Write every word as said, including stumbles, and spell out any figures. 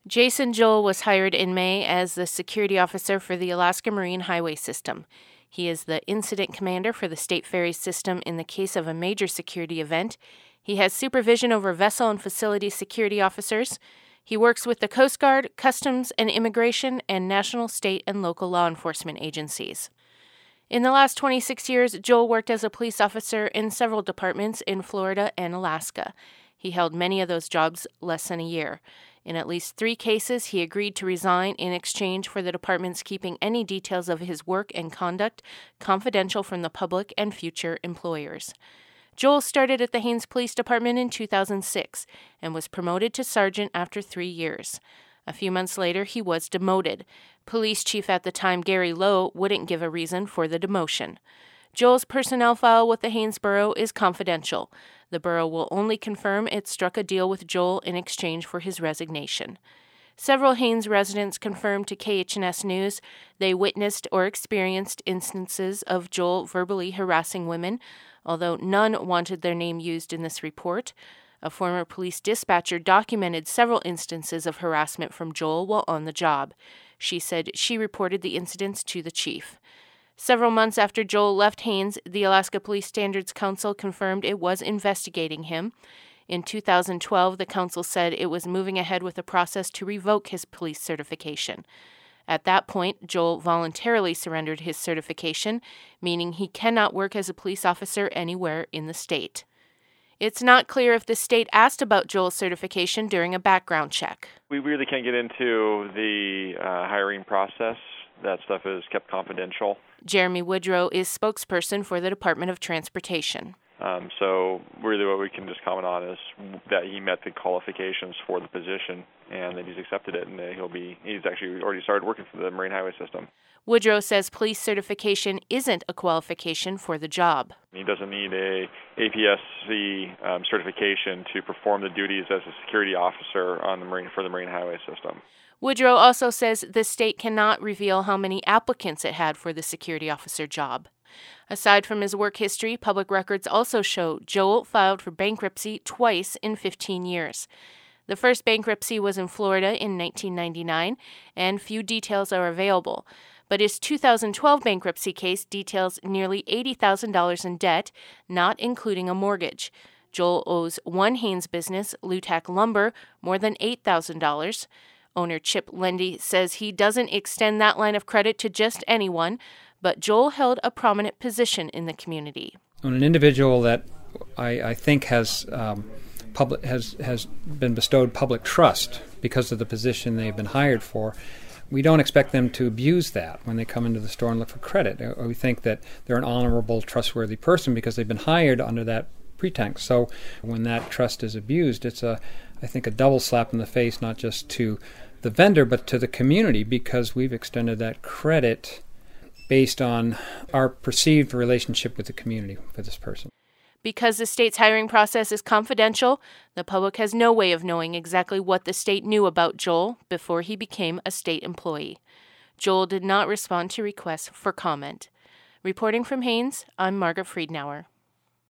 Jason Joel was hired in May as the security officer for the Alaska Marine Highway System. He is the incident commander for the state ferry system in the case of a major security event. He has supervision over vessel and facility security officers. He works with the Coast Guard, Customs and Immigration, and national, state, and local law enforcement agencies. In the last twenty-six years, Joel worked as a police officer in several departments in Florida and Alaska. He held many of those jobs less than a year. In at least three cases, he agreed to resign in exchange for the department's keeping any details of his work and conduct confidential from the public and future employers. Joel started at the Haines Police Department in two thousand six and was promoted to sergeant after three years. A few months later, he was demoted. Police chief at the time, Gary Lowe, wouldn't give a reason for the demotion. Joel's personnel file with the Haines Borough is confidential. The borough will only confirm it struck a deal with Joel in exchange for his resignation. Several Haines residents confirmed to K H N S News they witnessed or experienced instances of Joel verbally harassing women, although none wanted their name used in this report. A former police dispatcher documented several instances of harassment from Joel while on the job. She said she reported the incidents to the chief. Several months after Joel left Haines, the Alaska Police Standards Council confirmed it was investigating him. In two thousand twelve, the council said it was moving ahead with a process to revoke his police certification. At that point, Joel voluntarily surrendered his certification, meaning he cannot work as a police officer anywhere in the state. It's not clear if the state asked about Joel's certification during a background check. We really can't get into the uh, hiring process. That stuff is kept confidential. Jeremy Woodrow is spokesperson for the Department of Transportation. Um, so really what we can just comment on is that he met the qualifications for the position and that he's accepted it, and that he'll be, he's actually already started working for the Marine Highway System. Woodrow says police certification isn't a qualification for the job. He doesn't need a A P S C um, certification to perform the duties as a security officer on the Marine for the Marine Highway System. Woodrow also says the state cannot reveal how many applicants it had for the security officer job. Aside from his work history, public records also show Joel filed for bankruptcy twice in fifteen years. The first bankruptcy was in Florida in nineteen ninety-nine, and few details are available. But his two thousand twelve bankruptcy case details nearly eighty thousand dollars in debt, not including a mortgage. Joel owes one Haines business, Lutac Lumber, more than eight thousand dollars. Owner Chip Lendy says he doesn't extend that line of credit to just anyone, but Joel held a prominent position in the community. On an individual that I, I think has um, public has has been bestowed public trust because of the position they've been hired for, we don't expect them to abuse that when they come into the store and look for credit. We think that they're an honorable, trustworthy person because they've been hired under that pretense. So when that trust is abused, it's a, I think, a double slap in the face, not just to the vendor, but to the community, because we've extended that credit based on our perceived relationship with the community for this person. Because the state's hiring process is confidential, the public has no way of knowing exactly what the state knew about Joel before he became a state employee. Joel did not respond to requests for comment. Reporting from Haines, I'm Margaret Friedenauer.